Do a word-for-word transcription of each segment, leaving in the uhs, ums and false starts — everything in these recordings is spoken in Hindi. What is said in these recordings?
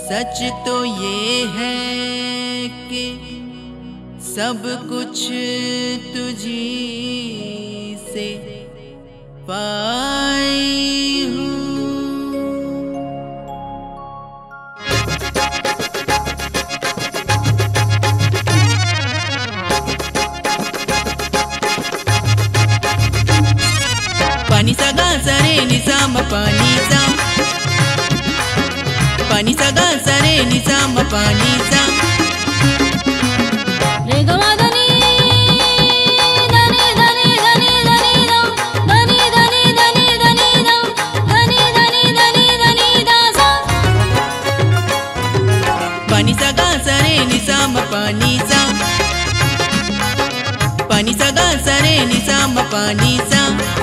सच तो ये है कि सब कुछ तुझी से पाई हूँ। पानी सा गा सा रे नि सा म पानी सा, पानी सा गा सा रे नि सा म पानी सा, रे ग म ध नि ध नि ध नि ध नि ध नि ध ध नि ध नि ध नि ध नि ध ध नि ध नि ध नि ध नि ध सा। पानी सा गा सा रे नि सा म पानी सा, पानी सा गा सा रे नि सा म पानी सा,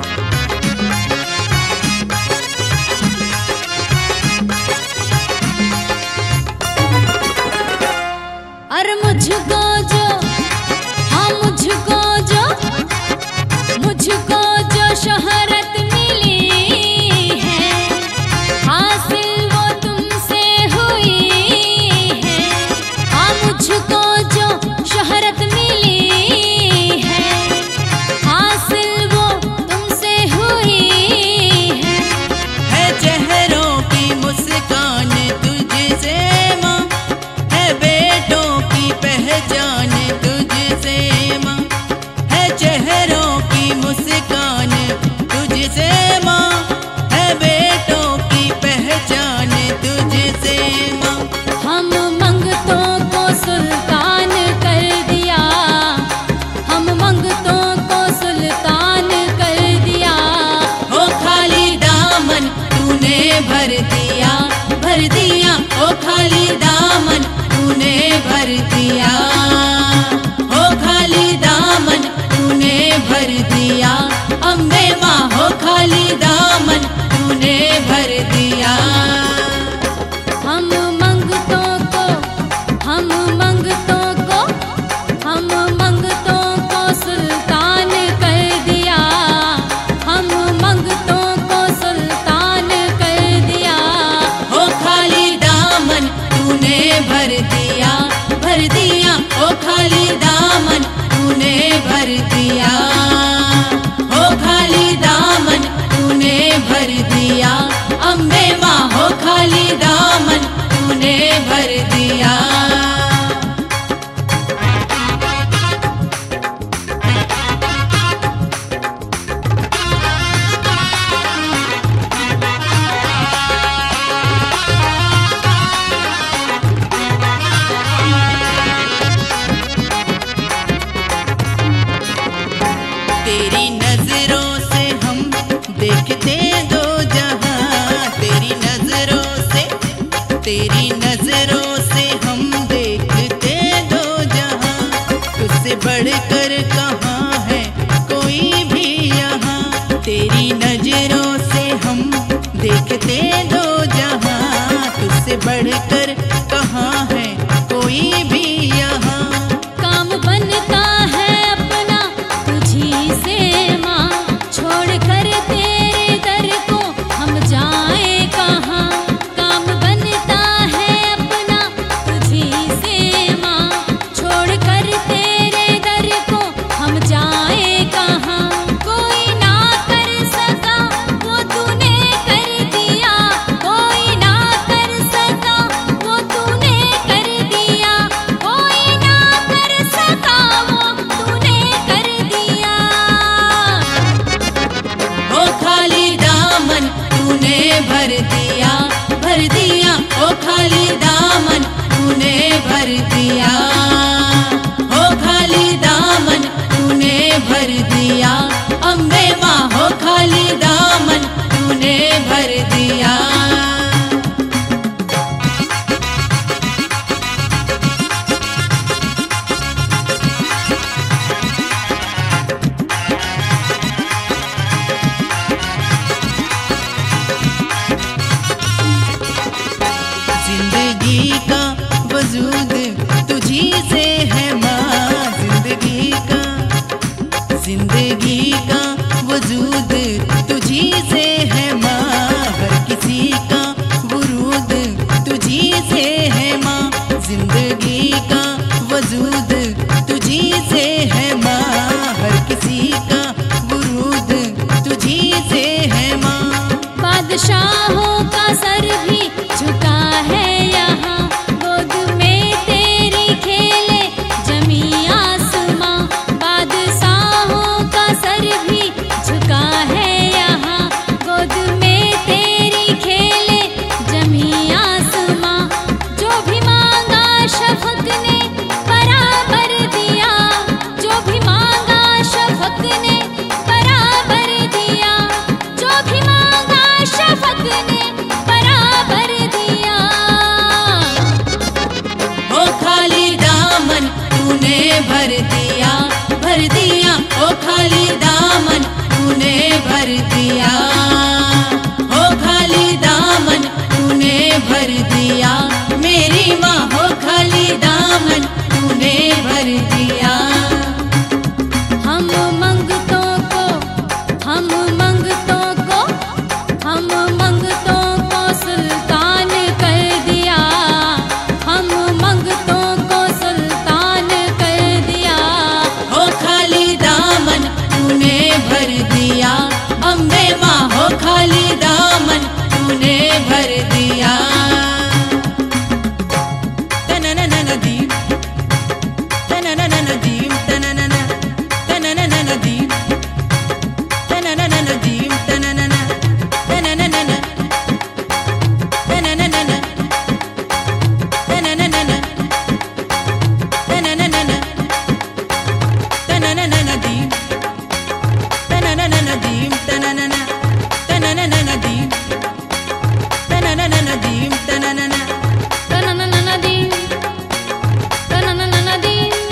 और मुझको जो, हाँ मुझको जो, मुझको जो शोहरत मिली है, हासिल वो तुमसे हुई है। हाँ मुझको जो शोहरत मिली है, हासिल वो तुमसे हुई है। है चेहरों की मुस्कान तुझसे माँ, है बेटों की पहचान तुझसे माँ, है चेहरों की मुस्कान तुझसे माँ, है बेटों की पहचान तुझसे माँ। हम मंगतों को सुल्तान कर दिया, हम मंगतों को सुल्तान कर दिया। हो खाली दामन तूने भर दिया, भर दिया, हो खाली दामन तूने भर दिया, हो खाली दामन तूने भर दिया, अम्बे माँ हो खाली दामन तूने भर दिया। हम मंगतों को, हम मंगतों को, हम मंगतों को सुल्तान कर दिया, हम मंगतों को सुल्तान कर दिया। हो खाली दामन तूने भर दिया, भर दिया, हो खाली दामन तूने भर दिया, हो खाली दामन तूने भर दिया, अम्बे माँ हो खाली दामन तूने भर दिया। तेरी नजरों से हम देखते दो जहां, तेरी नजरों से, तेरी नजरों से हम देखते दो जहां, तुझसे बढ़कर कहाँ है कोई भी यहाँ। तेरी नजरों से हम देखते दो जहां, तुझसे बढ़कर कहाँ है कोई भी यहाँ। काम बनता है अपना तुझी से माँ, छोड़ कर तेरे दर को हम जाए कहाँ। काम बनता है अपना तुझी से माँ, छोड़ कर तेरे दर को हम जाए कहाँ। कोई ना कर सका वो तूने कर दिया, कोई ना कर सका वो तूने कर दिया, कोई ना कर सका वो तूने कर दिया। हो खाली दामन तूने भर दिया, भर दिया, हो खाली दामन तूने भर दिया, हो खाली दामन तूने भर दिया, अम्बे माँ हो खाली दामन तूने भर दिया। जिंदगी का वजूद तुझी से है माँ, जिंदगी का, जिंदगी का वजूद तुझ बादशाहों का सर भी झुका है यहाँ, गोद में तेरी खेले जमी आसमां। बादशाहों का सर भी झुका है यहाँ, गोद में तेरी खेले जमी आसमां। जो भी मांगा शफक ने बराबर दिया, जो भी मांगा शफक ने बराबर दिया, जो भी मांगा शफक ने बराबर दिया। ओ खाली दामन तूने भर दिया, भर दिया, ओ खाली दामन तूने भर दिया। ओ खाली दामन तूने भर दिया, मेरी माँ हो खाली दामन तूने भर दिया। हम मंगतों को, हम मंगतों को, हम मंगतों को सुल्तान कर दिया, हम मंगतों को सुल्तान कर दिया। हो खाली दामन तूने भर दिया, अम्बे माँ हो खाली दामन तूने भर दिया। तनननन दीप, तनननन दीप, तननन, तनननन दीप, तनननन दीप, तननन, तनननन, तनननन, तनननन, तनननन, तनननन दीप, तनननन दीप, तननन, तनननन दीप, तनननन दीप, तननन। तनननन दी, तनननन दी,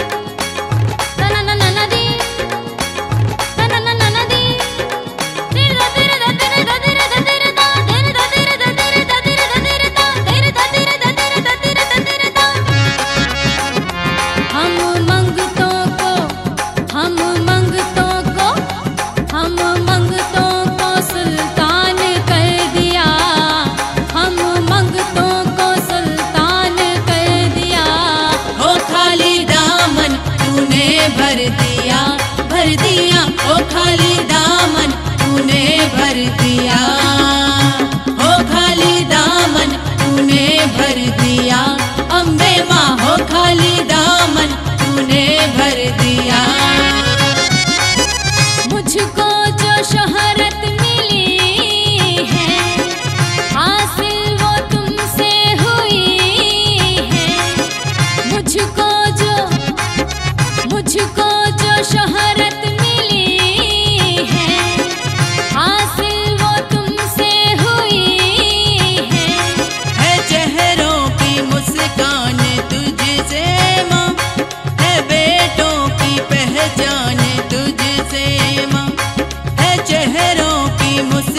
तनननन दी, तनननन दी। तिरदा तिरदा तिरदा तिरदा तिरदा, तिरदा तिरदा तिरदा तिरदा तिरदा, तिरदा तिरदा तिरदा तिरदा तिरदा। हम मंगतों को, हम मंगतों को, हम मंगतों को सुल्तान कर दिया, हम मंगतों को सुल्तान कर दिया। हो खाली दामन तूने भर दिया, भर दिया, ओ खाली दामन तूने भर दिया। हो खाली दामन तूने भर दिया, अम्बे माँ हो खाली दामन तूने भर दिया। मुझको जो शोहरत मिली है, हासिल वो तुमसे हुई है। मुझको जो, मुझको जो शोहरत मिली है, हासिल वो तुमसे हुई है। है चेहरों की मुस्कान तुझसे माँ, है बेटों की पहचान तुझसे माँ, है चेहरों की मुस्कान